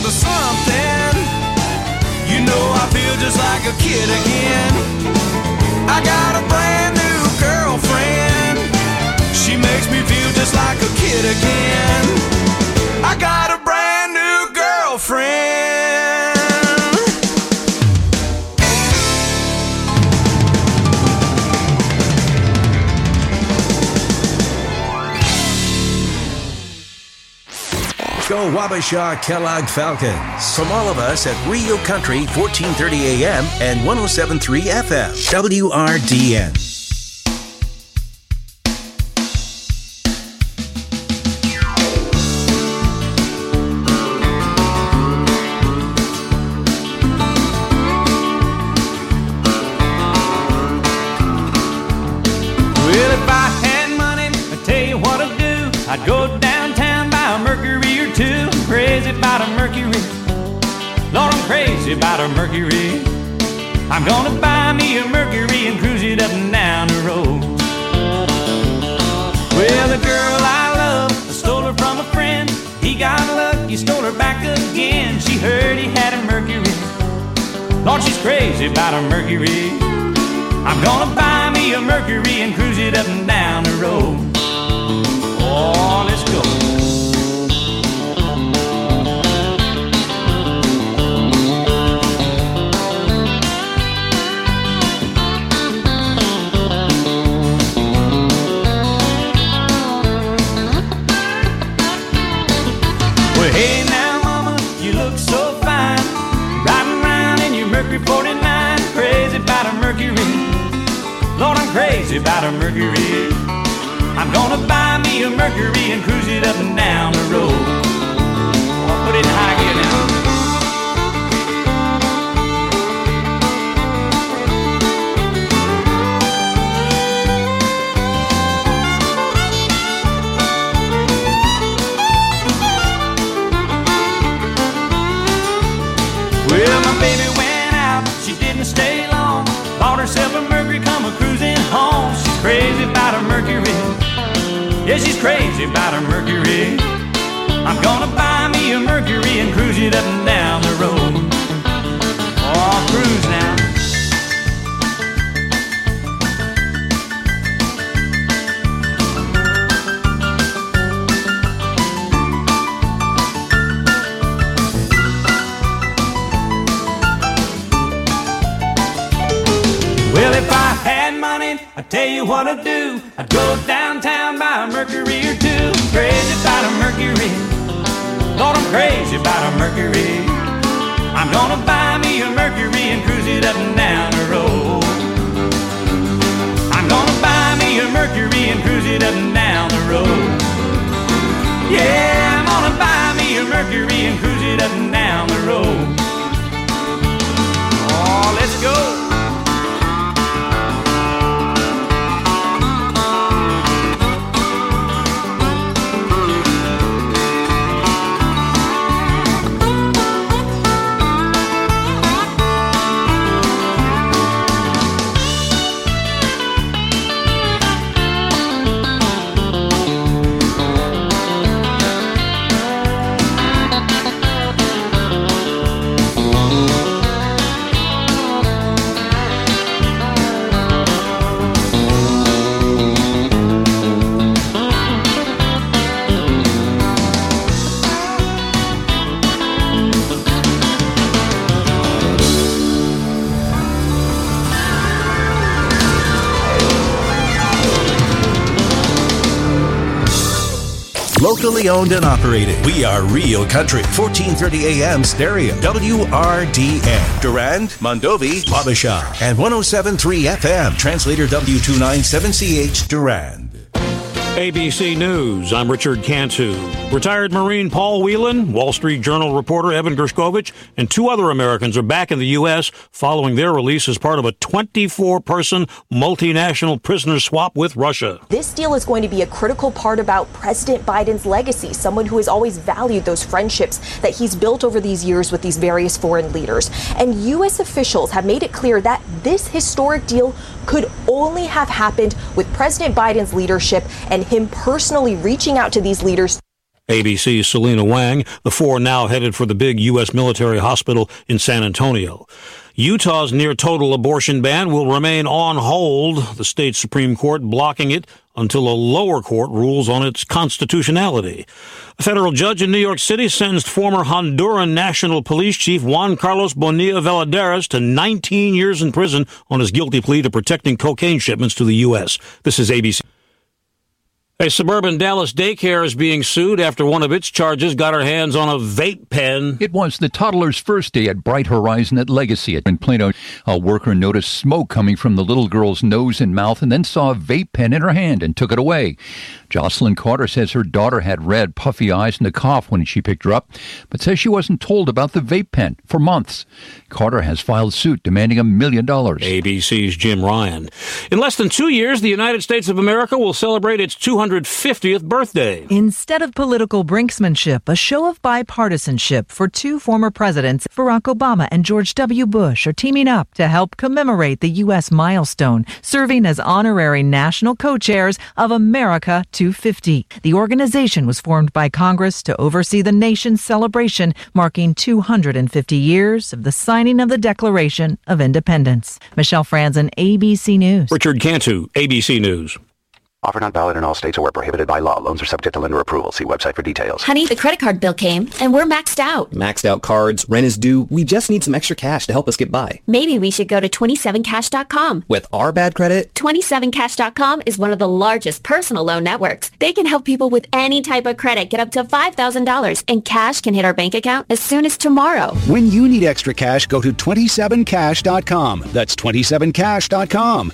to something. You know I feel just like a kid again. I got a brand new girlfriend. She makes me feel just like a kid again. I got a brand new girlfriend. Go Wabasha Kellogg Falcons. From all of us at Rio Country, 1430 AM and 107.3 FM. WRDN. Well, if I had money, I'd tell you what I'd do. I'd go downtown, buy a Mercury or two. I'm crazy about a Mercury. Lord, I'm crazy about a Mercury. I'm gonna buy me a Mercury and cruise it up and down the road. Well, the girl I love, I stole her from a friend. He got lucky, stole her back again. She heard he had a Mercury. Lord, she's crazy about a Mercury. I'm gonna buy me a Mercury and cruise it up and down the road. Oh, let's go. Well, hey now, mama, you look so fine. Riding around in your Mercury 49. Crazy about a Mercury. Lord, I'm crazy about a Mercury. I'm gonna buy me a Mercury and cruise it up and down the road. I'll put it in high gear now. Well, my baby went out, she didn't stay long. Bought herself a Mercury, come a cruising home. She's crazy about a Mercury. Yeah, she's crazy about a Mercury. I'm gonna buy me a Mercury and cruise it up and down the road. Oh, cruise now. Well, if I had money, I'd tell you what I'd do. I'd go downtown, buy a Mercury or two. Crazy about a Mercury. Lord, I'm crazy about a Mercury. I'm gonna buy me a Mercury and cruise it up and down the road. I'm gonna buy me a Mercury and cruise it up and down the road. Yeah, I'm gonna buy me a Mercury and cruise it up and down the road. Oh, let's go. Locally owned and operated. We are Rio Country, 1430 AM stereo. WRDN. Durand, Mondovi, Wabasha, and 107.3 FM. Translator W297CH Durand. ABC News, I'm Richard Cantu. Retired Marine Paul Whelan, Wall Street Journal reporter Evan Gershkovich, and two other Americans are back in the U.S. following their release as part of a 24-person multinational prisoner swap with Russia. This deal is going to be a critical part about President Biden's legacy, someone who has always valued those friendships that he's built over these years with these various foreign leaders. And U.S. officials have made it clear that this historic deal could only have happened with President Biden's leadership and him personally reaching out to these leaders. ABC's Selena Wang. The four now headed for the big U.S. military hospital in San Antonio. Utah's near-total abortion ban will remain on hold, the state Supreme Court blocking it until a lower court rules on its constitutionality. A federal judge in New York City sentenced former Honduran National Police Chief Juan Carlos Bonilla Valadares to 19 years in prison on his guilty plea to protecting cocaine shipments to the U.S. This is ABC. A suburban Dallas daycare is being sued after one of its charges got her hands on a vape pen. It was the toddler's first day at Bright Horizon at Legacy in Plano. A worker noticed smoke coming from the little girl's nose and mouth and then saw a vape pen in her hand and took it away. Jocelyn Carter says her daughter had red, puffy eyes and a cough when she picked her up, but says she wasn't told about the vape pen for months. Carter has filed suit demanding $1 million. ABC's Jim Ryan. In less than 2 years, the United States of America will celebrate its 250th birthday. Instead of political brinksmanship, a show of bipartisanship for two former presidents, Barack Obama and George W. Bush, are teaming up to help commemorate the U.S. milestone, serving as honorary national co-chairs of America 250. The organization was formed by Congress to oversee the nation's celebration, marking 250 years of the signing of the Declaration of Independence. Michelle Franzen, ABC News. Richard Cantu, ABC News. Offer not valid in all states or where prohibited by law. Loans are subject to lender approval. See website for details. Honey, the credit card bill came, and we're maxed out. Maxed out cards, rent is due. We just need some extra cash to help us get by. Maybe we should go to 27cash.com. With our bad credit? 27cash.com is one of the largest personal loan networks. They can help people with any type of credit get up to $5,000, and cash can hit our bank account as soon as tomorrow. When you need extra cash, go to 27cash.com. That's 27cash.com.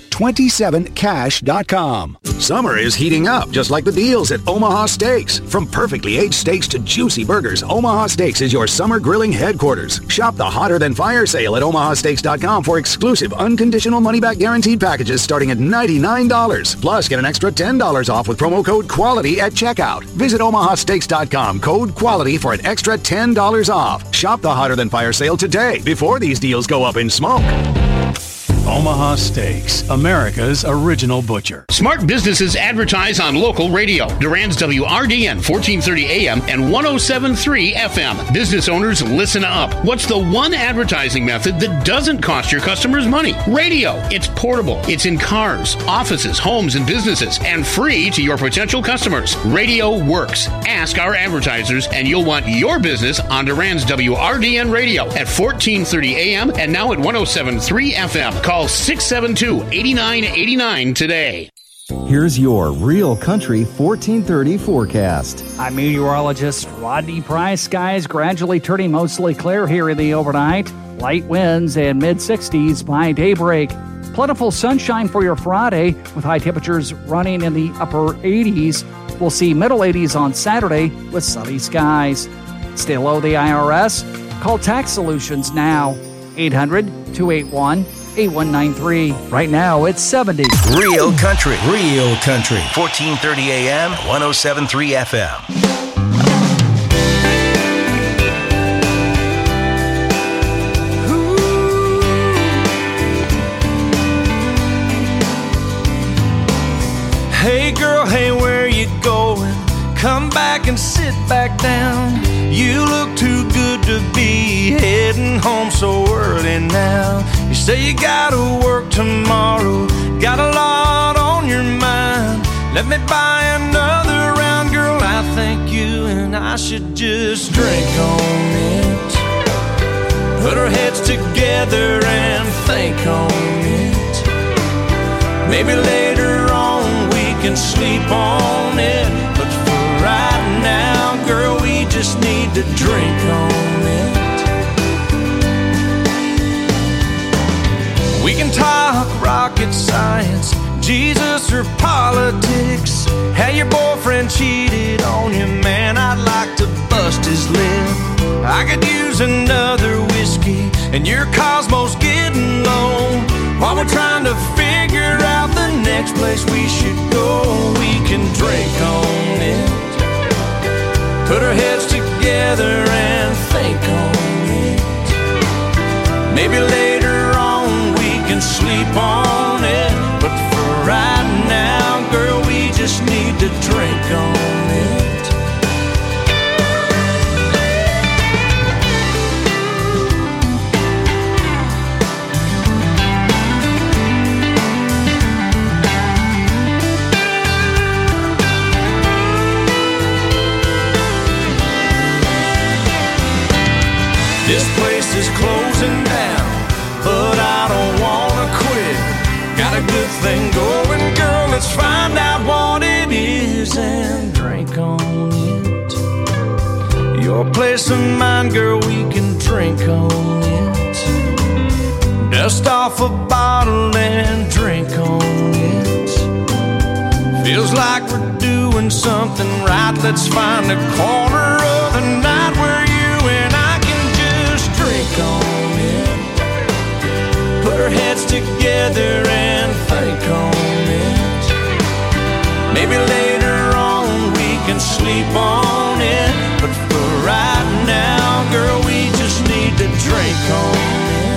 27cash.com. Summer is heating up, just like the deals at Omaha Steaks. From perfectly aged steaks to juicy burgers, Omaha Steaks is your summer grilling headquarters. Shop the Hotter Than Fire sale at omahasteaks.com for exclusive, unconditional money-back guaranteed packages starting at $99. Plus, get an extra $10 off with promo code QUALITY at checkout. Visit omahasteaks.com, code QUALITY for an extra $10 off. Shop the Hotter Than Fire sale today, before these deals go up in smoke. Omaha Steaks, America's original butcher. Smart businesses advertise on local radio. Durand's WRDN 1430 AM and 107.3 FM. Business owners, listen up. What's the one advertising method that doesn't cost your customers money? Radio. It's portable. It's in cars, offices, homes, and businesses, and free to your potential customers. Radio works. Ask our advertisers, and you'll want your business on Durand's WRDN radio at 1430 AM and now at 107.3 FM. Call 672-8989 today. Here's your Real Country 1430 forecast. I'm meteorologist Rodney Price. Skies gradually turning mostly clear here in the overnight. Light winds and mid-60s by daybreak. Plentiful sunshine for your Friday with high temperatures running in the upper 80s. We'll see middle 80s on Saturday with sunny skies. Still owe the IRS? Call Tax Solutions now. 800-281-8193. Right now, it's 70. Real Country. 1430 AM, 107.3 FM. Hey girl, hey, where you going? Come back and sit back down. You look too good to be heading home so early now. You say you gotta work tomorrow, got a lot on your mind. Let me buy another round, girl. I think you and I should just drink on it. Put our heads together and think on it. Maybe later on we can sleep on it, but for right now, girl, we just need to drink on it. We can talk rocket science, Jesus or politics. How your boyfriend cheated on you, man, I'd like to bust his lip. I could use another whiskey, and your Cosmo's getting low. While we're trying to figure out the next place we should go, we can drink on it. Put our heads together and think on it. Maybe later on we can sleep on it, but for right now, girl, we just need to drink on it. This place is closing down, but I don't wanna quit. Got a good thing going, girl, let's find out what it is and drink on it. Your place and mine, girl, we can drink on it. Dust off a bottle and drink on it. Feels like we're doing something right. Let's find a corner of the night where you and I can just drink on it. Put our heads together and think on it. Maybe later on we can sleep on it. But for right now, girl, we just need to drink on it.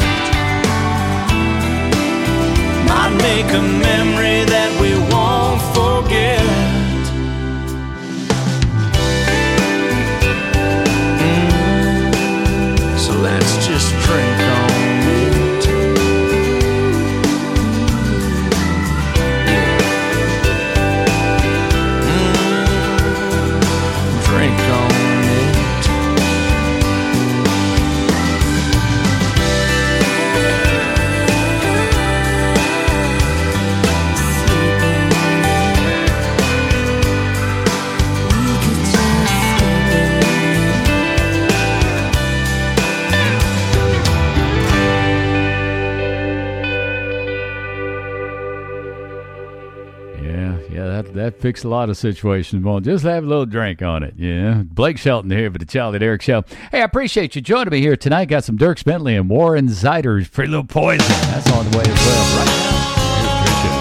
Might make a memory that we won't forget. So let's just drink on it. Drink on it. That fixed a lot of situations. Well, just have a little drink on it. Yeah. Blake Shelton here for the Charlie Derrick Show. Hey, I appreciate you joining me here tonight. Got some Dierks Bentley and Warren Ziders, Pretty Little Poison. That's on the way as well. Right now, here's Tricia.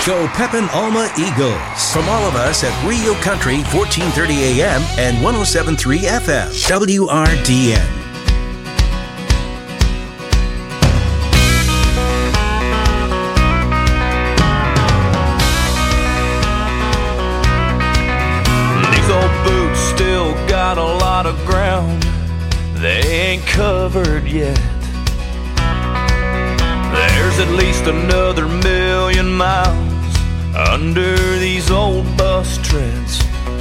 Go Pepin Alma Eagles. From all of us at Rio Country, 1430 AM and 107.3 FM. WRDN. These old boots still got a lot of ground they ain't covered yet. There's at least another 1,000,000 miles under these old bus treads.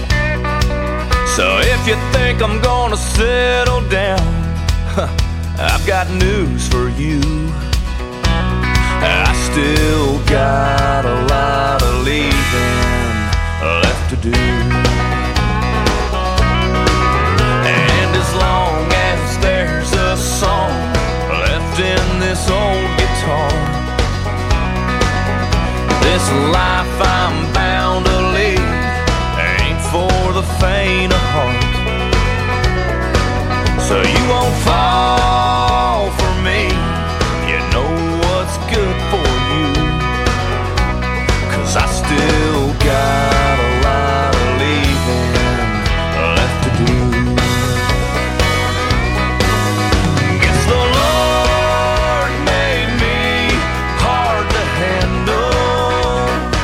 So if you think I'm gonna settle down, I've got news for you. I still got a lot of leaving left to do. And as long as there's a song left in this old guitar, this life I'm bound to lead ain't for the faint of heart. So you won't fall for me, you know what's good for you, 'cause I still got a lot of leaving left to do. Guess the Lord made me hard to handle,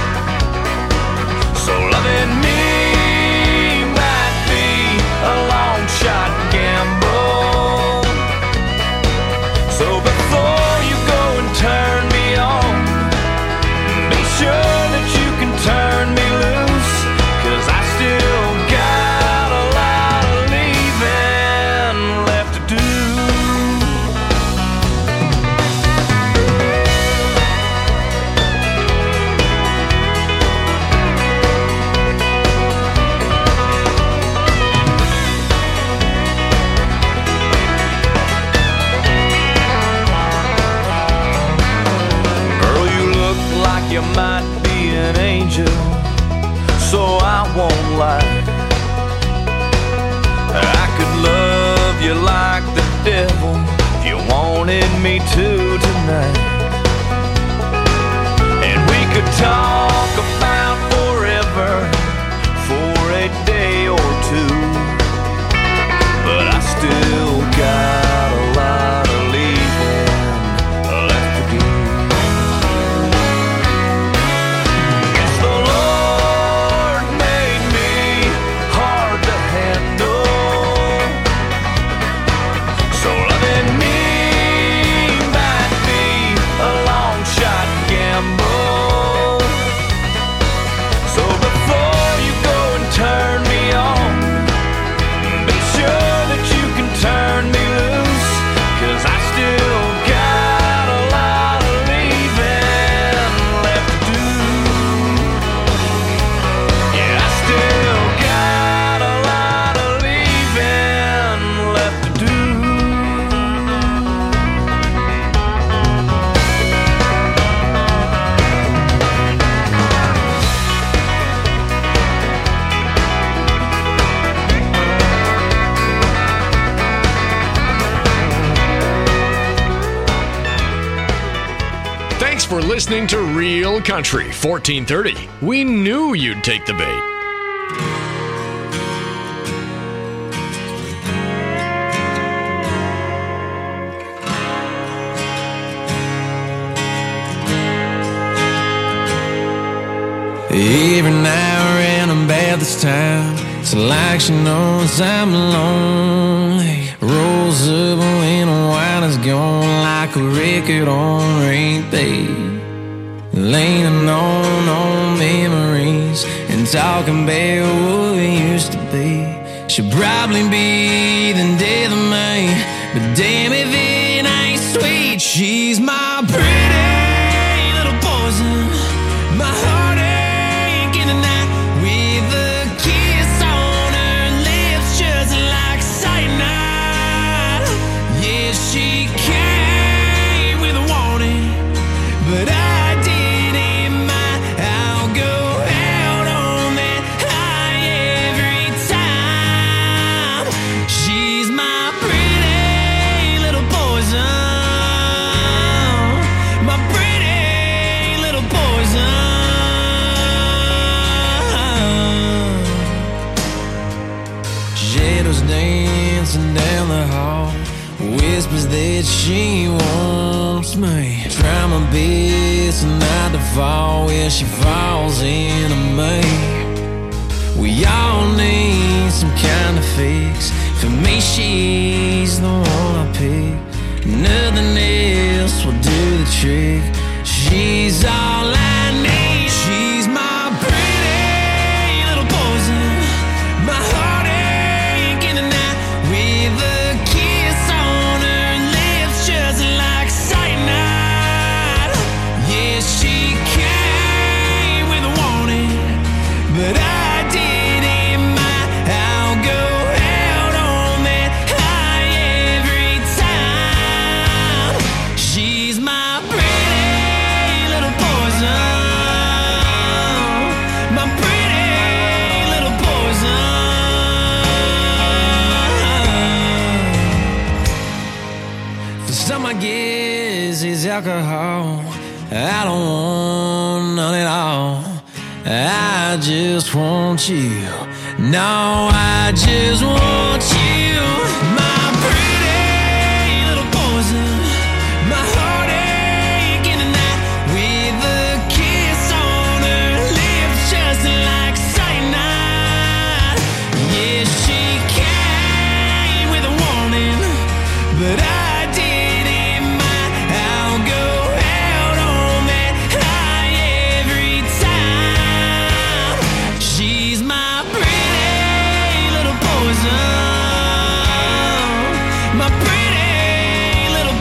so loving me might be a long shot gamble. So before you go and turn me on, be sure that you can turn me loose, 'cause I still got a lot of leaving left to do. Girl, you look like you might be an angel, so I won't lie. I could love you like the devil if you wanted me to tonight. And we could talk about forever for a day or two, but I still got a lot of leaving left to do. Guess the Lord made me hard to handle, so loving me might be a long shot gamble. So before you go and turn me on, be sure that you can turn me loose, 'cause I still got a lot of leaving left to do. Yeah, I still got a lot of leaving left to do. Thanks for listening to Real Country 1430. We knew you'd take the bait. Every now and then about this time, it's like she knows I'm lonely. Rolls up when the wine is gone, like a record on repeat. Leaning on memories and talking about what we used to be. She'll probably be the death of me, but damn if it ain't sweet. She's my pretty little poison, my heartache in the night, with a kiss on her lips just like cyanide. Yeah, she came with a warning, but I didn't mind. I'll go out on that high every time. She's my pretty little poison, dancing down the hall, whispers that she wants me. Try my best not to fall where she falls into me. We all need some kind of fix. For me, she's the one I pick. Nothing else will do the trick. She's all I need. She's my pretty little poison, my heartache in the night, with a kiss on her lips just like cyanide. Yeah, she came with a warning, but I didn't mind. I'll go out on that high every time. She's my pretty little poison, my pretty little poison. For some, I guess it's alcohol. I don't want none at all. I just want you. No, I just want you. My pretty little poison, my heartache in the night, with a kiss on her lips just like cyanide. Yeah, she came with a warning, but I didn't mind. I'll go out on that high every time. She's my pretty little poison, my pretty little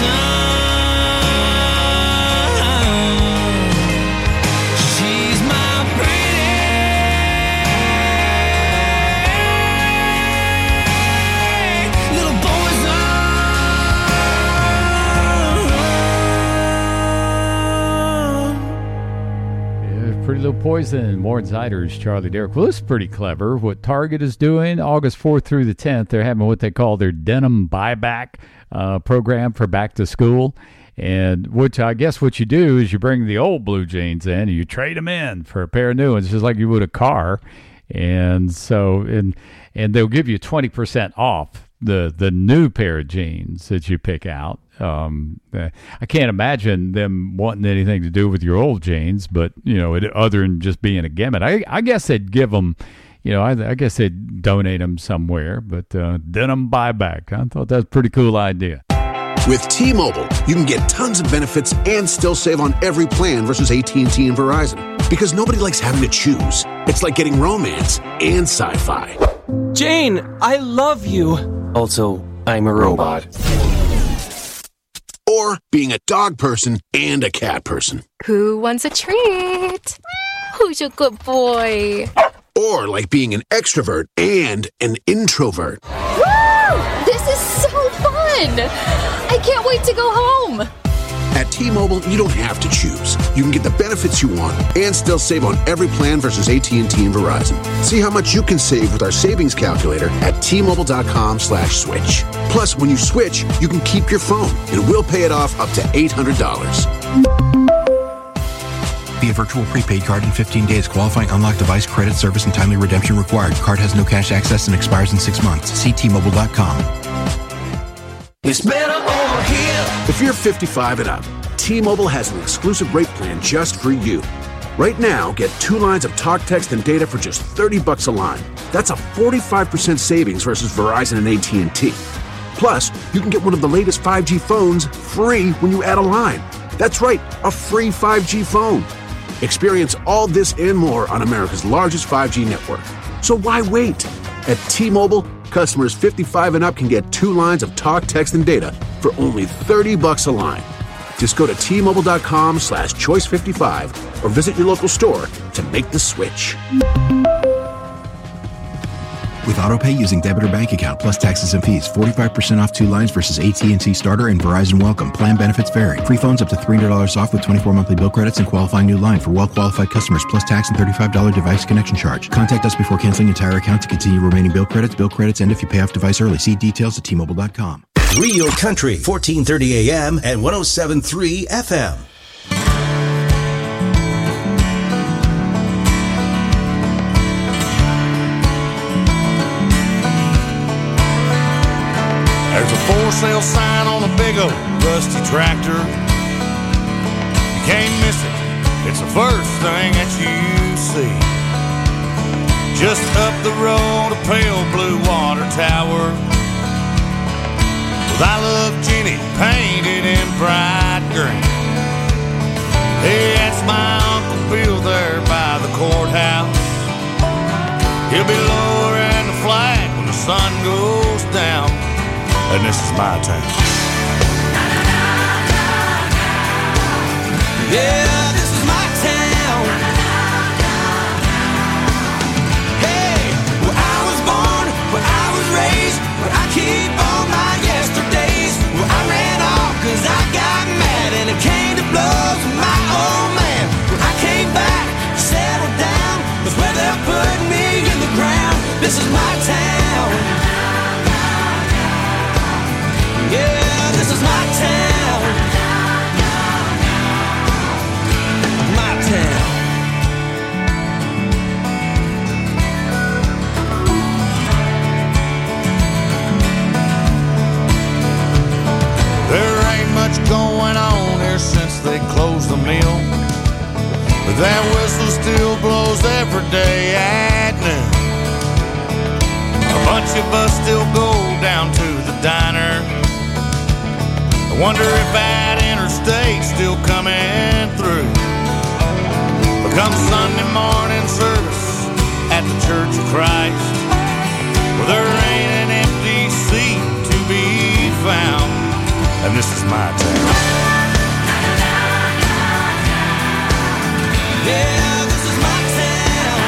poison. She's my pretty little poison. Pretty Little Poison, More Insiders, Charlie Derrick. Well, this is pretty clever. What Target is doing, August 4th through the 10th, they're having what they call their denim buyback program for back to school. And which I guess what you do is you bring the old blue jeans in and you trade them in for a pair of new ones, just like you would a car. And so, and they'll give you 20% off the new pair of jeans that you pick out. I can't imagine them wanting anything to do with your old jeans, but, you know, other than just being a gimmick. I guess they'd give them, you know, I guess they'd donate them somewhere, but denim buyback. I thought that was a pretty cool idea. With T-Mobile, you can get tons of benefits and still save on every plan versus AT&T and Verizon. Because nobody likes having to choose. It's like getting romance and sci-fi. Jane, I love you. Also, I'm a robot. Or being a dog person and a cat person. Who wants a treat? Who's a good boy? Or like being an extrovert and an introvert. Woo! This is so fun! I can't wait to go home. At T-Mobile, you don't have to choose. You can get the benefits you want and still save on every plan versus AT&T and Verizon. See how much you can save with our savings calculator at T-Mobile.com/switch. Plus, when you switch, you can keep your phone and we'll pay it off up to $800. Via virtual prepaid card in 15 days. Qualifying unlocked device, credit, service, and timely redemption required. Card has no cash access and expires in 6 months. See T-Mobile.com. It's better over here. If you're 55 and up, T-Mobile has an exclusive rate plan just for you. Right now, get 2 lines of talk, text, and data for just $30 a line. That's a 45% savings versus Verizon and AT&T. Plus, you can get one of the latest 5G phones free when you add a line. That's right, a free 5G phone. Experience all this and more on America's largest 5G network. So why wait? At T-Mobile, customers 55 and up can get 2 lines of talk, text, and data for only $30 a line. Just go to T-Mobile.com/choice55 or visit your local store to make the switch. With AutoPay using debit or bank account plus taxes and fees, 45% off 2 lines versus AT&T Starter and Verizon Welcome. Plan benefits vary. Free phones up to $300 off with 24 monthly bill credits and qualifying new line for well-qualified customers plus tax and $35 device connection charge. Contact us before canceling entire account to continue remaining bill credits, and if you pay off device early. See details at T-Mobile.com. Real Country, 1430 AM and 107.3 FM. sale sign on a big old rusty tractor. You can't miss it, it's the first thing that you see. Just up the road, a pale blue water tower with I Love Jenny painted in bright green. Hey, that's my Uncle Bill there by the courthouse. He'll be lowering the flag when the sun goes down. And this is my town. Yeah, this is my town. Hey, where I was born, where I was raised, where I keep all my yesterdays, where I ran off cause I got mad and it came to blows with my old man. When I came back, settled down, was where they put me in the ground. This is my town. Yeah, this is my town. My town. There ain't much going on here since they closed the mill, but that whistle still blows every day at noon. A bunch of us still go down to the diner. I wonder if that interstate's still coming through. But come Sunday morning service at the Church of Christ, well, there ain't an empty seat to be found. And this is my town. Yeah, this is my town.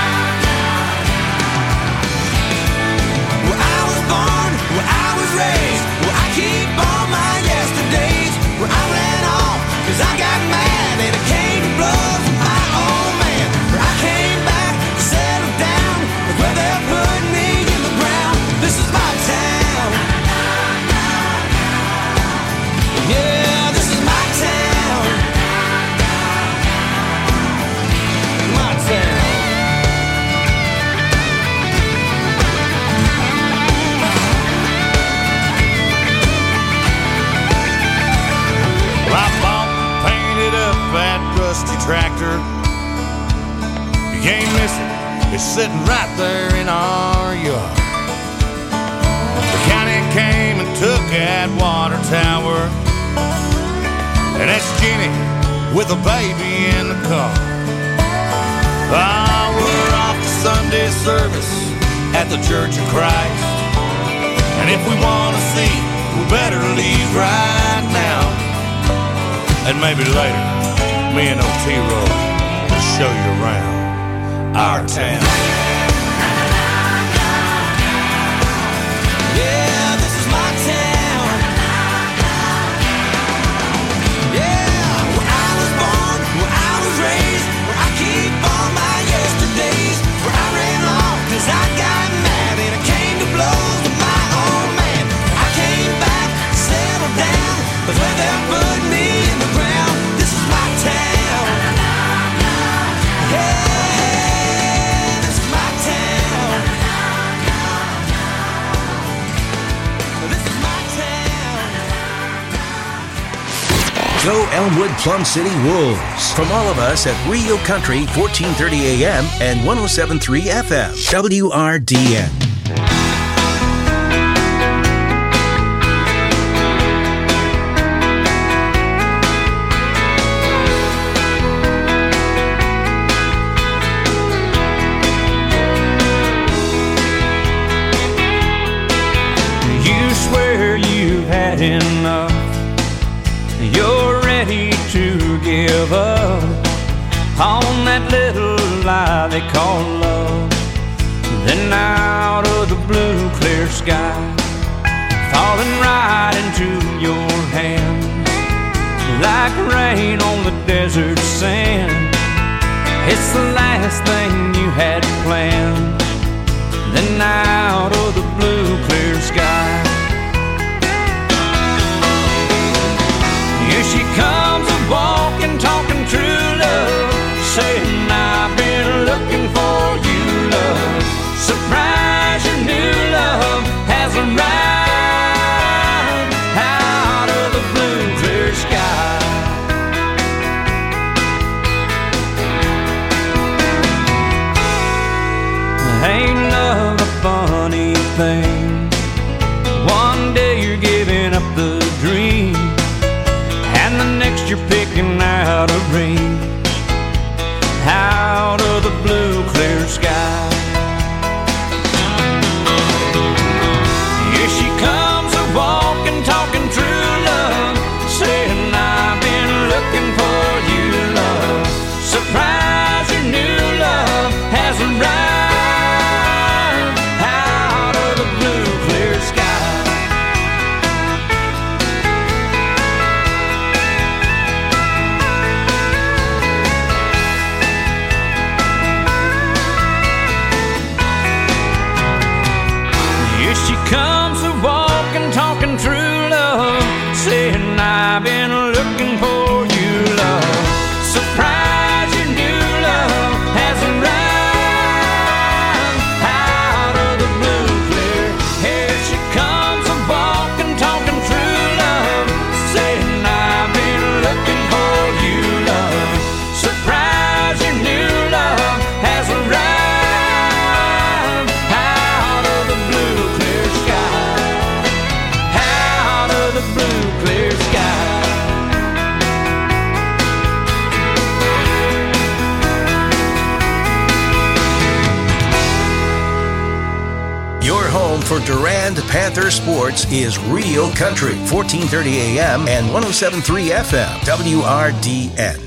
Where I was born, where I was raised, where I keep all my yesterdays, where I ran off cause I got mad and it came to blows with my old man. Where I came back, settled down, with where they put me in the ground. This is my town. Yeah, this is my town. My town. Well, I bought and painted up that rusty tractor. You can't miss it, it's sitting right there in our yard. The county came and took that water tower, and that's Jenny with a baby in the car. Ah, we're off to Sunday service at the Church of Christ, and if we want to see, we better leave right now. And maybe later, me and O-T-Roll will show you around our town. Yeah, this is my town. Yeah, where I was born, where I was raised, where I keep all my yesterdays, where I ran off cause I got mad and it came to blows with my old man. I came back, settled down, but where they put me in the ground. This is my town. Yeah, this is my town. This is my town. Go Elmwood Plum City Wolves. From all of us at Rio Country, 1430 AM and 107.3 FM. WRDN. You swear you've had enough. You're ready to give up on that little lie they call love. Then out of the blue clear sky, falling right into your hands, like rain on the desert sand. It's the last thing you had planned. Then out of the blue clear sky, here she comes a-walking, talking true love, saying I've been looking for you, love. Surprise, your new love has arrived. I've been looking for you, love. Surprise, your new love has arrived. Out of the blue clear, here she comes, a walking, talking true love, saying I've been looking for you, love. Surprise, your new love has arrived. Out of the blue clear sky, out of the blue clear sky. Your home for Durand Panther sports is Real Country, 1430 AM and 107.3 FM, WRDN.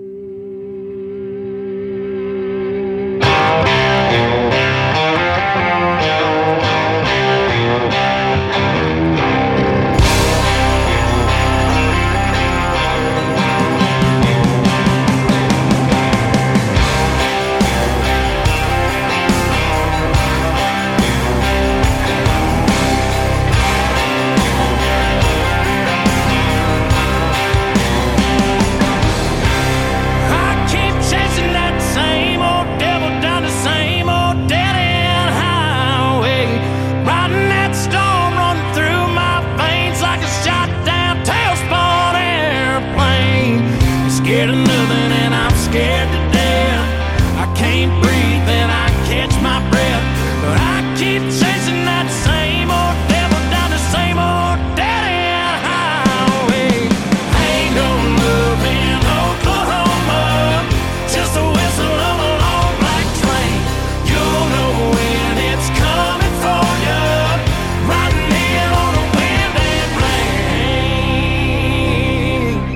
Scared of nothing and I'm scared to death. I can't breathe and I catch my breath, but I keep chasing that same old devil down the same old dead-end highway. Ain't no love in Oklahoma, just the whistle of a long black train. You'll know when it's coming for you, riding in on a wind and rain.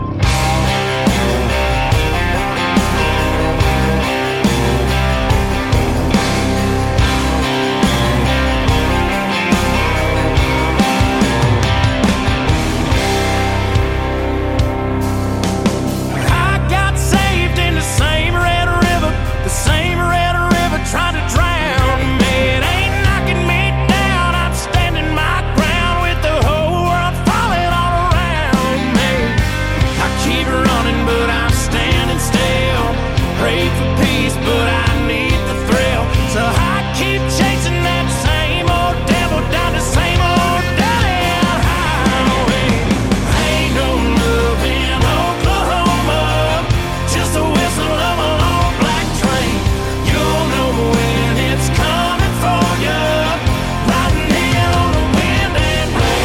Trying to drown me, it ain't knocking me down. I'm standing my ground with the whole world falling all around me. I keep running, but I'm standing still. Pray for peace, but I need the thrill. So I keep chasing that same old devil down the same old dead-end highway. Ain't no love in Oklahoma, just the whistle of a long black train. You'll know when it's coming for you, riding in on the wind and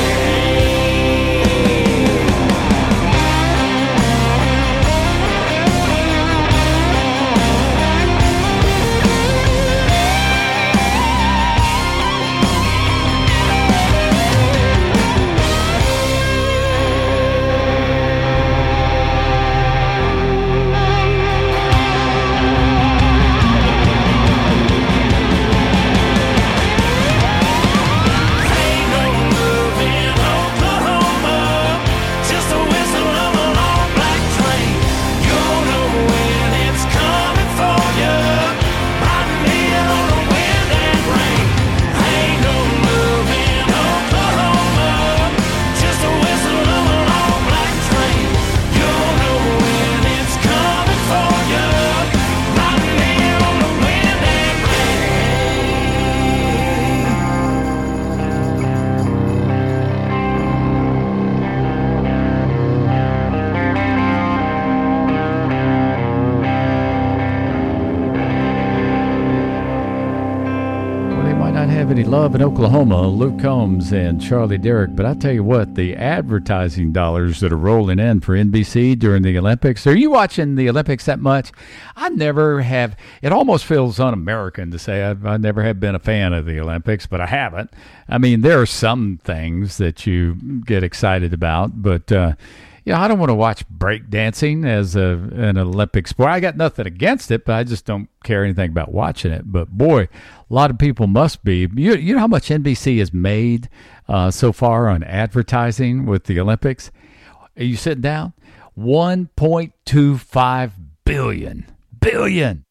Any love in Oklahoma, Luke Combs and Charlie Derrick, but I tell you what, the advertising dollars that are rolling in for NBC during the Olympics. Are you watching the Olympics that much? I never have. It almost feels un-American to say I never have been a fan of the Olympics, but I haven't. I mean, there are some things that you get excited about, but yeah, I don't want to watch breakdancing as an Olympic sport. I got nothing against it, but I just don't care anything about watching it. But boy, a lot of people must be. You know how much NBC has made so far on advertising with the Olympics? Are you sitting down? $1.25 billion.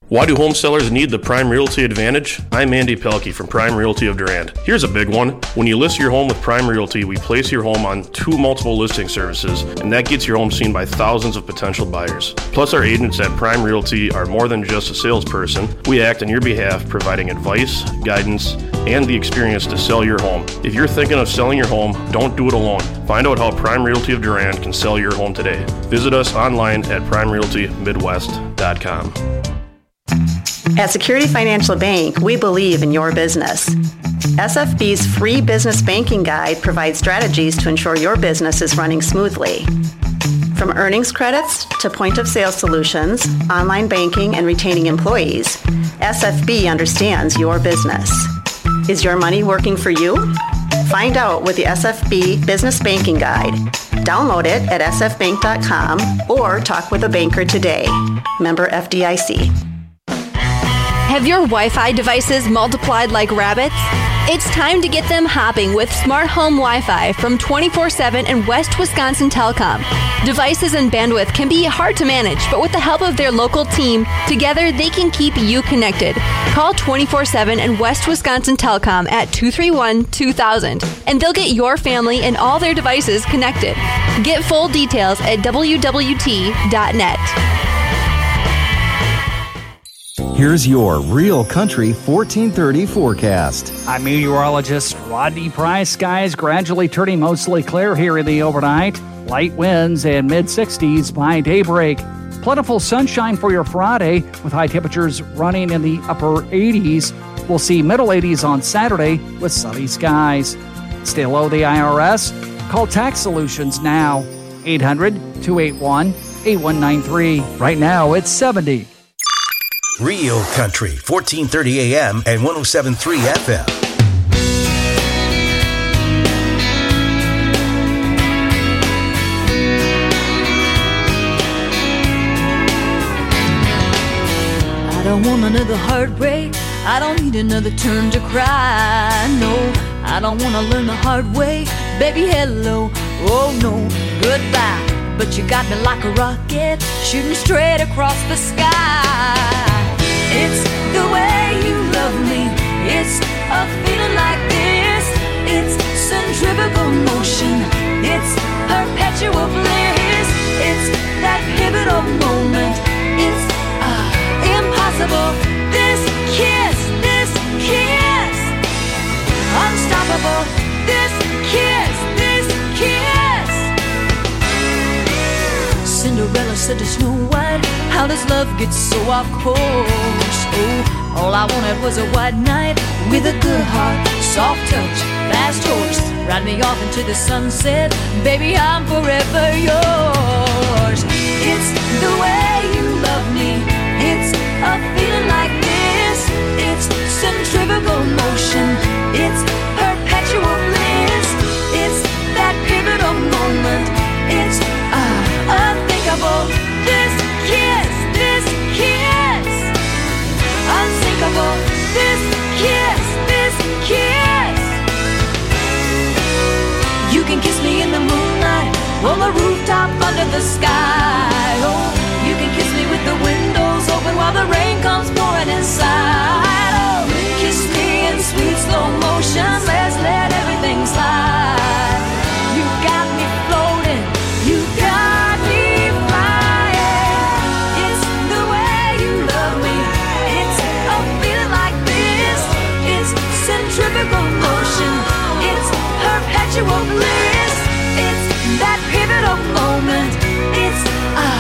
Why do home sellers need the Prime Realty Advantage? I'm Andy Pelkey from Prime Realty of Durand. Here's a big one. When you list your home with Prime Realty, we place your home on 2 multiple listing services, and that gets your home seen by thousands of potential buyers. Plus, our agents at Prime Realty are more than just a salesperson. We act on your behalf, providing advice, guidance, and the experience to sell your home. If you're thinking of selling your home, don't do it alone. Find out how Prime Realty of Durand can sell your home today. Visit us online at primerealtymidwest.com. At Security Financial Bank, we believe in your business. SFB's free business banking guide provides strategies to ensure your business is running smoothly. From earnings credits to point-of-sale solutions, online banking, and retaining employees, SFB understands your business. Is your money working for you? Find out with the SFB Business Banking Guide. Download it at sfbank.com or talk with a banker today. Member FDIC. Have your Wi-Fi devices multiplied like rabbits? It's time to get them hopping with Smart Home Wi-Fi from 24/7 and West Wisconsin Telecom. Devices and bandwidth can be hard to manage, but with the help of their local team, together they can keep you connected. Call 24/7 and West Wisconsin Telecom at 231-2000, and they'll get your family and all their devices connected. Get full details at wwt.net. Here's your Real Country 1430 forecast. I'm meteorologist Rodney Price. Skies gradually turning mostly clear here in the overnight. Light winds and mid-60s by daybreak. Plentiful sunshine for your Friday with high temperatures running in the upper 80s. We'll see middle 80s on Saturday with sunny skies. Stay low the IRS. Call Tax Solutions now. 800-281-8193. Right now it's 70. Real Country, 1430 AM and 107.3 FM. I don't want another heartbreak. I don't need another turn to cry. No, I don't want to learn the hard way. Baby, hello. Oh, no, goodbye. But you got me like a rocket, shooting straight across the sky. It's the way you love me. It's a feeling like this. It's centrifugal motion. It's perpetual bliss. It's that pivotal moment. It's impossible. This kiss, unstoppable. This kiss. Cinderella said to Snow White, how does love get so off course? Oh, all I wanted was a white knight with a good heart, soft touch, fast horse. Ride me off into the sunset, baby, I'm forever yours. It's the way you love me. It's a feeling like this. It's centrifugal motion. It's perpetual bliss. It's that pivotal moment. It's unthinkable. This kiss, unsinkable. This kiss. You can kiss me in the moonlight, on the rooftop under the sky. Oh, you can kiss me with the windows open while the rain comes pouring inside. Oh, kiss me in sweet slow motion. Let's let everything slide. You got me floating. You got me flying. It's the way you love me. It's a feeling like this. It's centrifugal motion. It's perpetual bliss. It's that pivotal moment. It's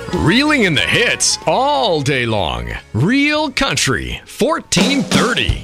Reeling in the hits all day long. Real Country 1430.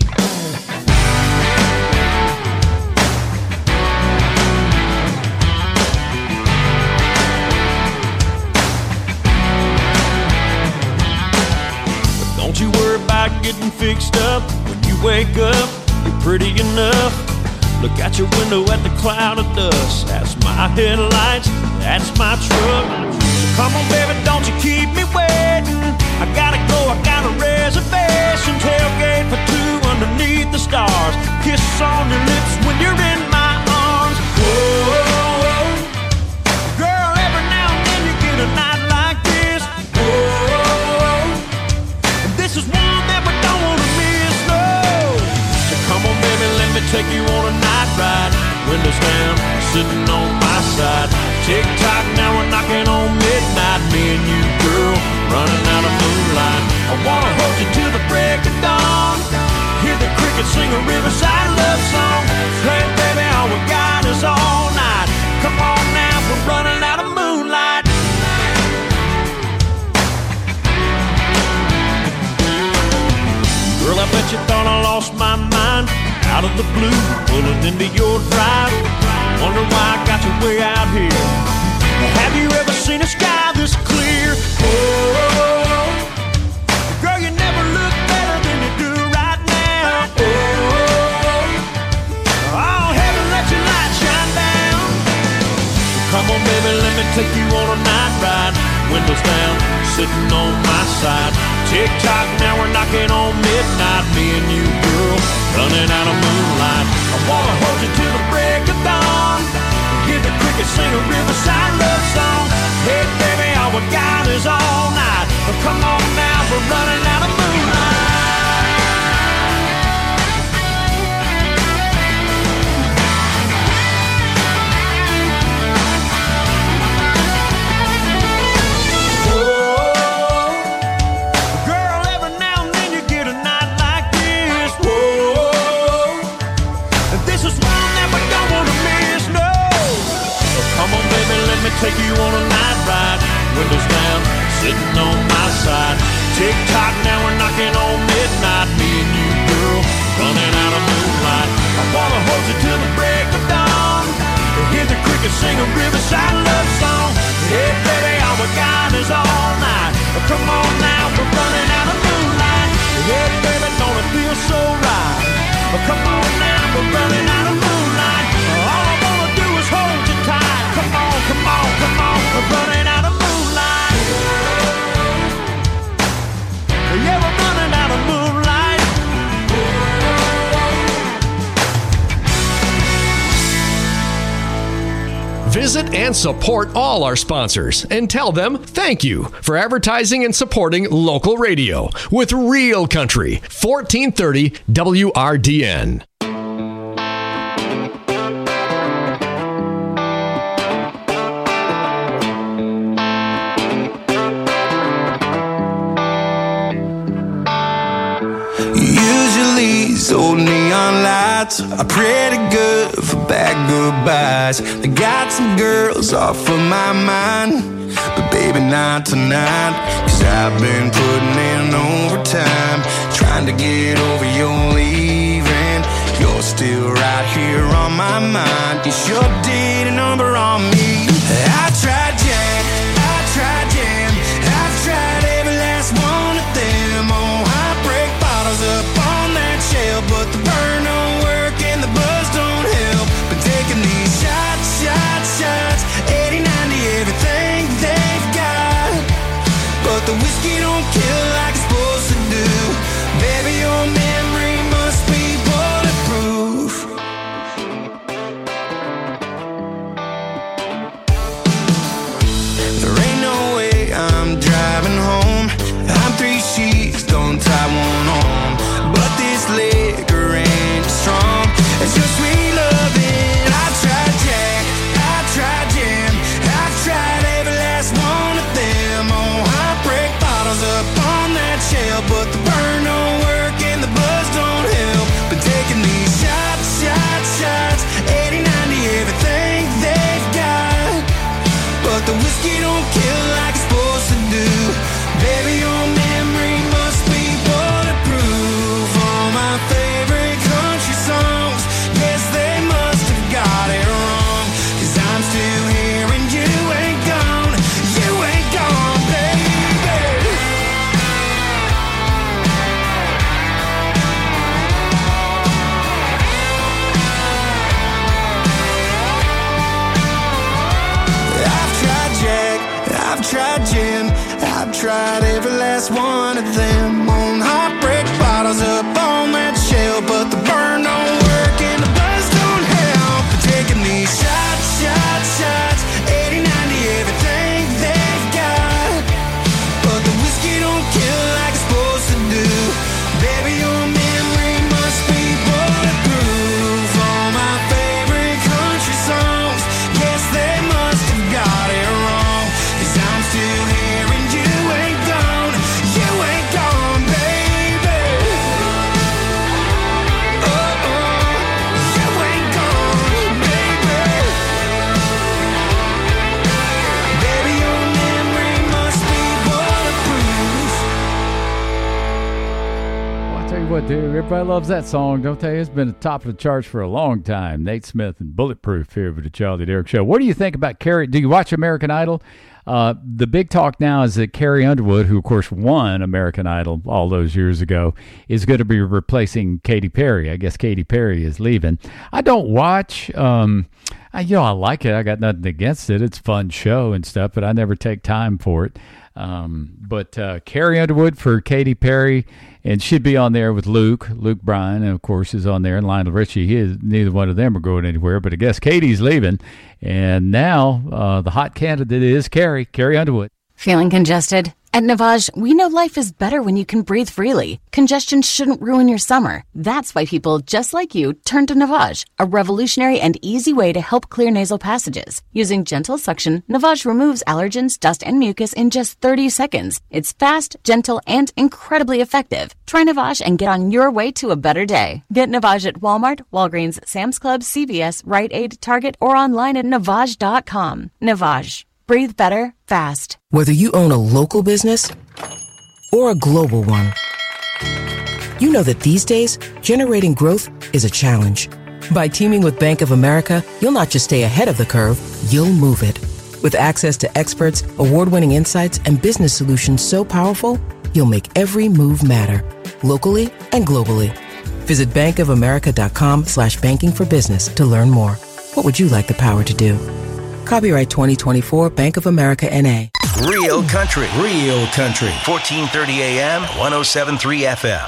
Don't you worry about getting fixed up. When you wake up, you're pretty enough. Look out your window at the cloud of dust. That's my headlights, that's my truck. So come on, baby, don't you keep me waiting. I gotta go, I got a reservation. Tailgate for two underneath the stars. Kiss on your lips when you're in my arms. Whoa, girl, every now and then you get a night like this. Whoa, this is one that we don't want to miss, no. So come on, baby, let me take you on a night ride. Windows down, sitting on my side. Tick-tock, now we're knocking on midnight. Me and you, girl, running out of moonlight. I wanna hold you till the break of dawn. Hear the crickets sing a riverside love song. Hey, baby, all we got is all night. Come on now, we're running out of moonlight. Girl, I bet you thought I lost my mind. Out of the blue, pulling into your drive. Wonder why I got you way out here. Have you ever seen a sky this clear? Oh, girl, you never look better than you do right now. Oh, heaven, let your light shine down. Come on, baby, let me take you on a night ride. Windows down, sitting on my side. Tick-tock, now we're knocking on midnight. Me and you, girl, running out of moonlight. I wanna hold you till the break of dawn. Hear the crickets sing a riverside love song. Hey, baby, all we got is all night. Come on now, we're running out of moonlight. Take you on a night ride, windows down, sitting on my side. Tick-tock, now we're knocking on midnight. Me and you, girl, running out of moonlight. I wanna hold you till the break of dawn. Hear the crickets sing a riverside love song. Hey, baby, all we got is all night. Come on now, we're running out of moonlight. Hey, baby, don't it feel so right? Come on now, we're running out of moonlight. All I wanna do is hold you tight. Come on, come on, come on, we're running out of moonlight. Yeah, we're running out of moonlight. Visit and support all our sponsors and tell them thank you for advertising and supporting local radio with Real Country 1430 WRDN. These old neon lights are pretty good for bad goodbyes. I got some girls off of my mind, but baby not tonight. Cause I've been putting in overtime, trying to get over your leaving. You're still right here on my mind. You sure did a number on me. I tried Jack, I tried Jam, I've tried every last one of them. Oh, I break bottles up on that shelf, but the burn don't work and the buzz don't help. Been taking these shots, shots, shots, 80, 90, everything they've got, but the whiskey don't kill like it's supposed to do. Baby, your memory must be bulletproof. I've tried gin, I've tried every last one of them. On heartbreak bottles up on that shelf, but the burn don't work and the buzz don't help. They're taking these shots, 80, 90, everything they've got, but the whiskey don't kill like it's supposed to do. Baby, your memory must be bulletproof. All my favorite country songs, yes, they must have got it wrong, 'cause I'm still here and you ain't gone, baby. Oh, you ain't gone, baby. Baby, your memory must be bulletproof. Well, I tell you what, dude, everybody loves that song, don't they? It's been at the top of the charts for a long time. Nate Smith and Bulletproof here with the Charlie Derrick Show. What do you think about Carrie? Do you watch American Idol? The big talk now is that Carrie Underwood, who of course won American Idol all those years ago, is going to be replacing Katy Perry. I guess Katy Perry is leaving. I don't watch. I like it. I got nothing against it. It's a fun show and stuff, but I never take time for it. But Carrie Underwood for Katy Perry, and she'd be on there with Luke Bryan, and of course is on there, and Lionel Richie. Neither one of them are going anywhere, but I guess Katie's leaving, and now the hot candidate is Carrie Underwood. Feeling congested? At Navage, we know life is better when you can breathe freely. Congestion shouldn't ruin your summer. That's why people just like you turn to Navage, a revolutionary and easy way to help clear nasal passages. Using gentle suction, Navage removes allergens, dust, and mucus in just 30 seconds. It's fast, gentle, and incredibly effective. Try Navage and get on your way to a better day. Get Navage at Walmart, Walgreens, Sam's Club, CVS, Rite Aid, Target, or online at Navage.com. Navage. Breathe better, fast. Whether you own a local business or a global one, you know that these days, generating growth is a challenge. By teaming with Bank of America, you'll not just stay ahead of the curve, you'll move it. With access to experts, award-winning insights, and business solutions so powerful, you'll make every move matter, locally and globally. Visit bankofamerica.com/banking for business to learn more. What would you like the power to do? Copyright 2024 Bank of America N.A. Real country. 1430 AM, 107.3 FM.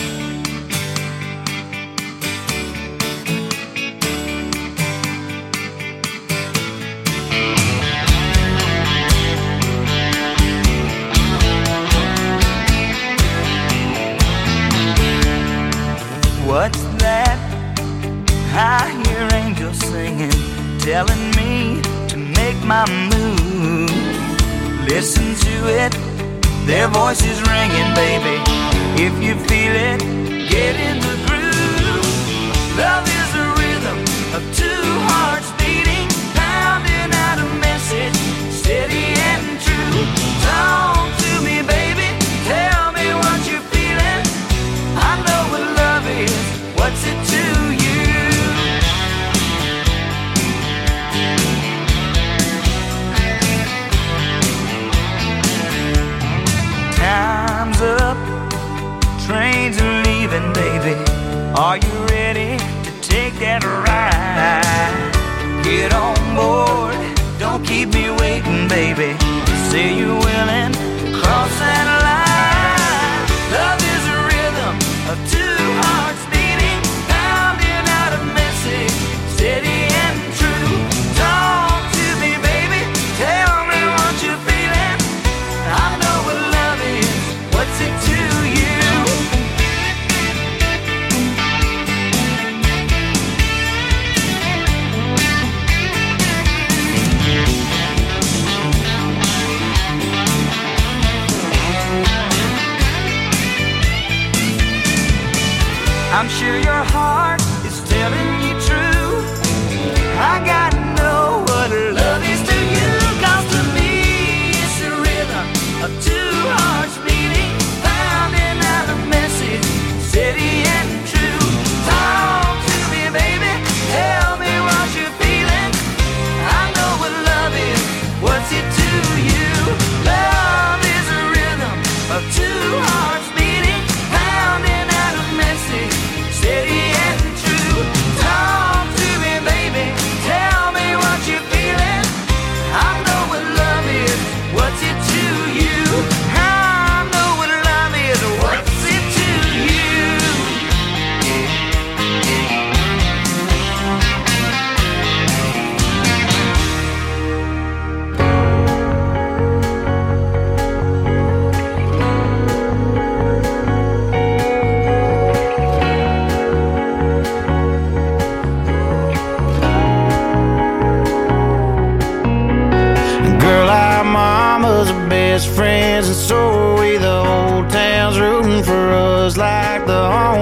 What's that? I hear angels singing, telling me to make my move. Listen to it, their voices ringing, baby. If you feel it, get in the groove. Love is a rhythm of two hearts beating, pounding out a message, steady and true. Talk to me, baby, tell me what you're feeling. I know what love is, what's it to you? Time's up, trains are leaving, baby. Are you ready to take that ride? Get on board, don't keep me waiting, baby. Say you're willing to cross that line. Love is a rhythm of two hearts beating, pounding out a message, steady and true. Talk to me, baby, tell me what you're feeling. I know what love is, what's it to you? I'm sure your heart is telling you true. I gotta know what love is to you. 'Cause to me it's a rhythm of two hearts beating, pounding out a message, steady and true. Talk to me, baby, tell me what you're feeling. I know what love is, what's it to you? Love is a rhythm of two hearts beating, pounding out a message, steady and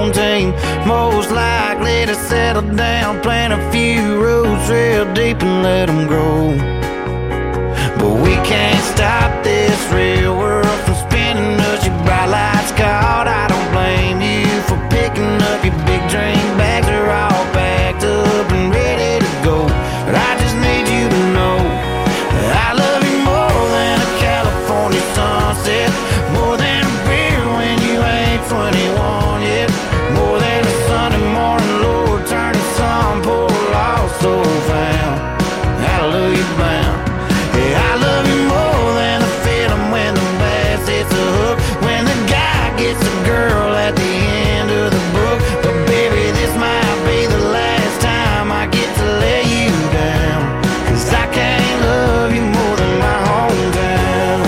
home team. Most likely to settle down, plant a few roots real deep and let them grow. But we can't stop this real world from spinning us. Your bright lights caught, I don't blame you for picking up your big drink bags. Are all packed up and ready to go. But I just need you to know that I love you more than a California sunset, more than a beer when you ain't 21 yet, more than a Sunday morning, Lord, turn the sun, poor lost soul found. Hallelujah bound. Yeah, I love you more than the feeling when the bass hits the hook, when the guy gets a girl at the end of the book. But baby, this might be the last time I get to lay you down, 'cause I can't love you more than my hometown.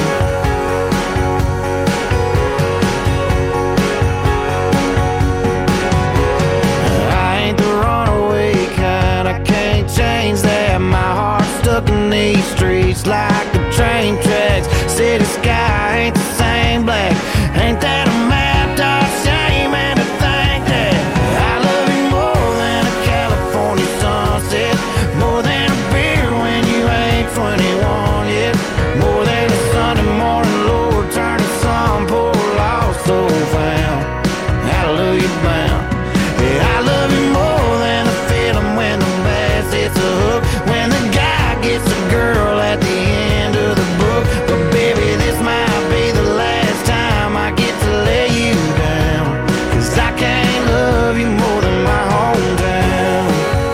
I ain't the runaway kind, I can't change that. My heart's stuck in these streets like the train tracks. City sky ain't the same black. Ain't that a map dog shame? And to think that I love you more than a California sunset, more than a beer when you ain't 21 yet, more than a Sunday morning, Lord, turn the sun, poor lost soul found. Hallelujah bound. Yeah, I love you more than the feeling when the bass hits the hook, when the guy gets a girl at the end of the book. But baby, this might be the last time I get to lay you down, 'cause I can't love you more than my hometown.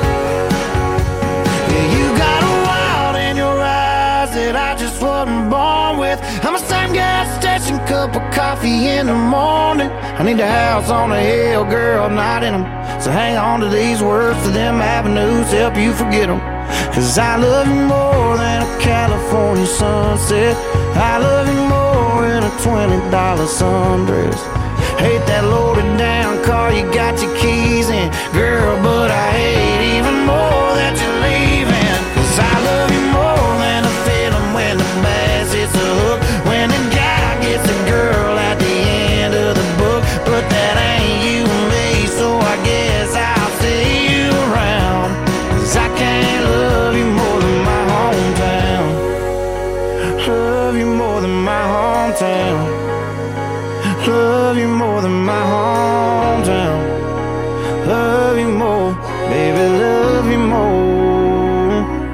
Yeah, you got a wild in your eyes that I just wasn't born with. I'm the same gas station, cup of coffee in the morning. I need a house on a hill, girl, not in them. So hang on to these words to them avenues, help you forget them. 'Cause I love you more than a California sunset. I love you more than a $20 sundress. Hate that loaded down car you got your keys in, girl, but I hate even more that you're leaving. 'Cause I love you more than a feeling when the bass hits the hook, when the guy gets a girl at the end of the book. But that ain't you and me, so I guess I'll see you around. 'Cause I can't love you more than my hometown. Love you more than my hometown. Love you more than my hometown. Love you more, baby, love you more.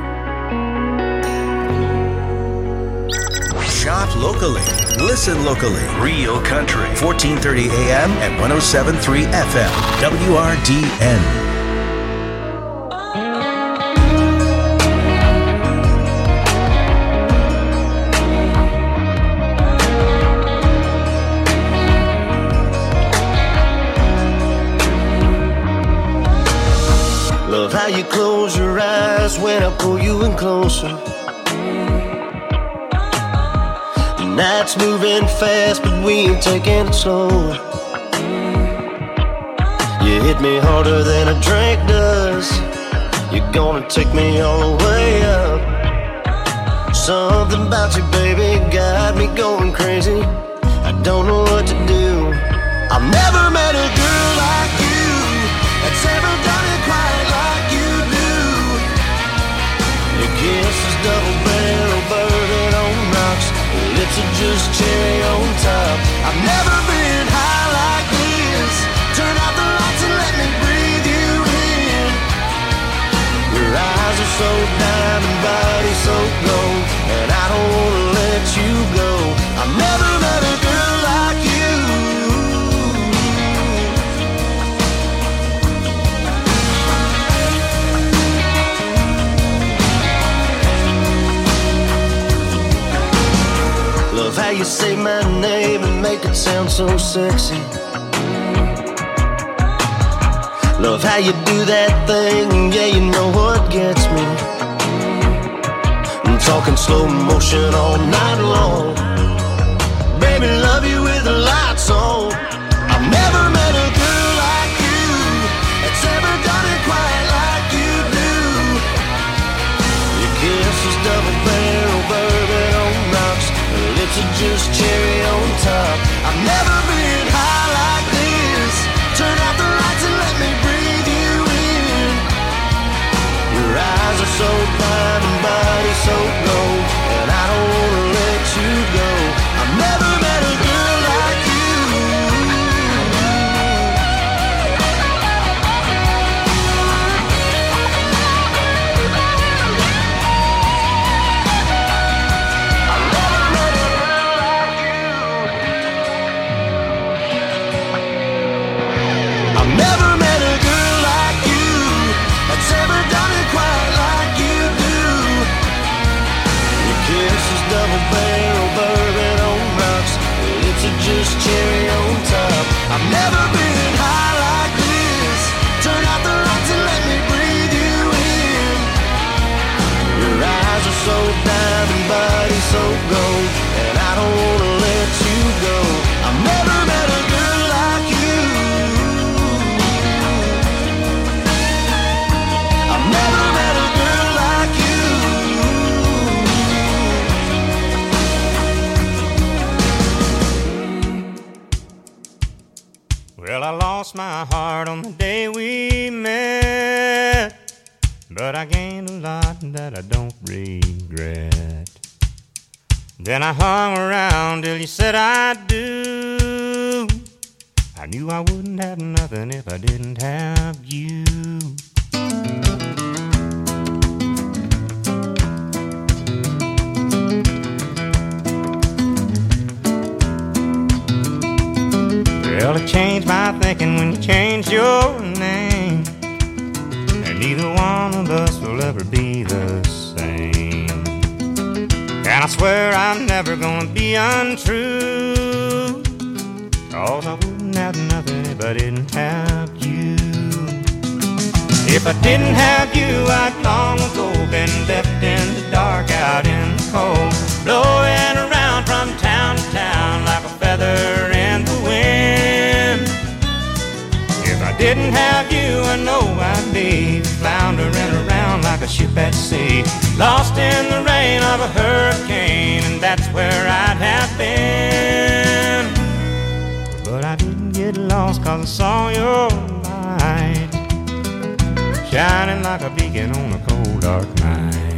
Shop locally. Listen locally. Real Country. 1430 AM and 107.3 FM. WRDN. Love how you close your eyes when I pull you in closer. The night's moving fast, but we ain't taking it slow. You hit me harder than a drink does. You're gonna take me all the way up. Something about you, baby, got me going crazy. I don't know what to do. I've never met a girl like you that's ever done it quite like you do. Your kiss is double barrel, bourbon on rocks. Your lips are just cherry on top. I've never been high like this. Turn out the lights and let me breathe you in. Your eyes are so diamond, body so gold, and I don't wanna let you go. I've never met a girl like you. Love how you say my name and make it sound so sexy. Love how you do that thing, yeah, you know what gets me. I'm talking slow motion all night long. Baby, love you with the lights on. I've never met a girl like you that's ever done it quite like you do. Your kiss is double barrel, bourbon on rocks. Her lips are just cherry on top. I've never been high like this. Turn out the this cherry on top. I've never been high like this. Turn out the lights and let me breathe you in. Your eyes are so diamond, body so gold, and I don't wanna let you go. I've never met a girl like you. I've never met a girl like you. Well, I lost my heart on the day we met, but I gained a lot that I don't regret. Then I hung around till you said I do. I knew I wouldn't have nothing if I didn't have you. Well, it changed my thinking when you changed your name, and neither one of us will ever be the same. And I swear I'm never gonna be untrue, 'cause I wouldn't have nothing if I didn't have you. If I didn't have you, I'd long ago been left in the dark, out in the cold, blowing around from town to town like a feather in the wind. If I didn't have you, I know I'd be floundering around like a ship at sea, lost in the rain of a hurricane, and that's where I'd have been. But I didn't get lost 'cause I saw your light shining like a beacon on a cold dark night.